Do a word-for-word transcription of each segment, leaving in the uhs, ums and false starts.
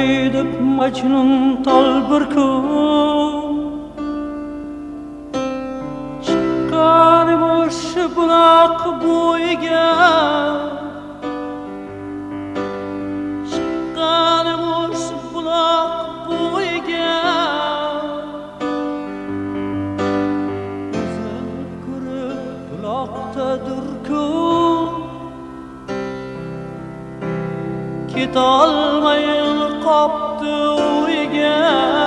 deb Majnun tol bir kun chiqqan o'sha buloq bo'yiga chiqqan o'sha buloq bo'yiga ko'zim ko'rib buloqdadir-ku ketolmayin qopdi o'yiga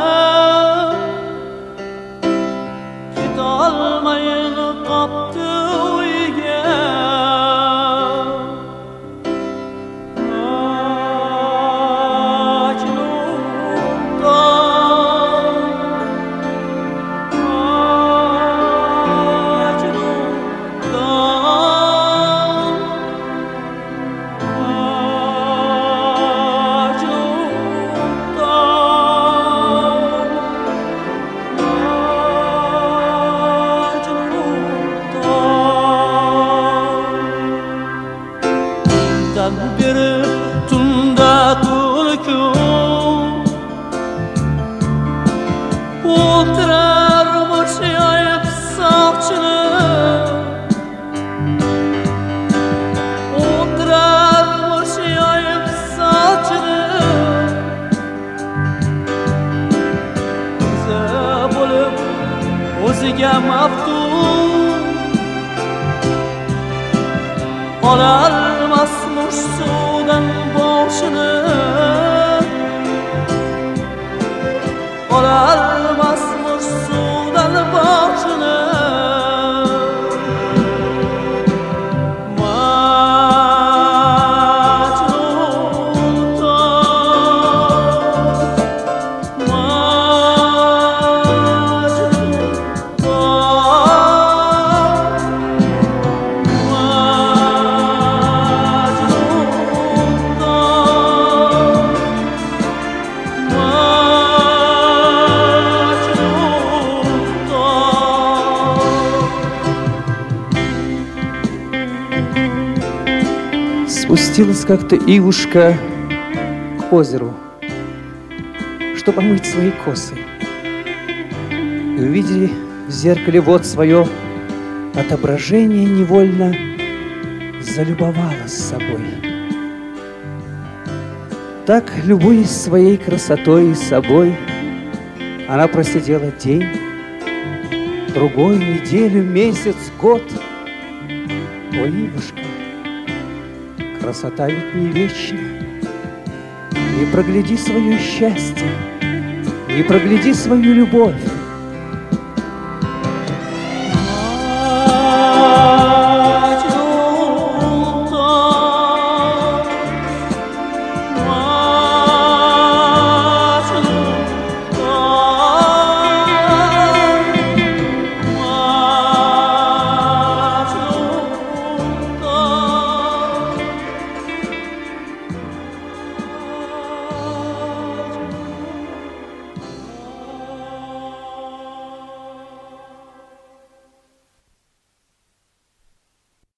ketolmayin qopdi o'yiga beri tunda tulku o'tirar boshayib soqchini o'tirar boshayib soqchini o'zi bo'lib o'ziga maftun ololmasmish suvdan boshini ololmasmish suvdan boshini Спустилась как-то Ивушка к озеру, чтобы омыть свои косы. И увидели в зеркале вот свое отображение, невольно залюбовалась собой. Так, любуясь своей красотой и собой, она просидела день, другой, неделю, месяц, год. Ой, Ивушка, красота ведь не вечна. Не прогляди свое счастье, не прогляди свою любовь.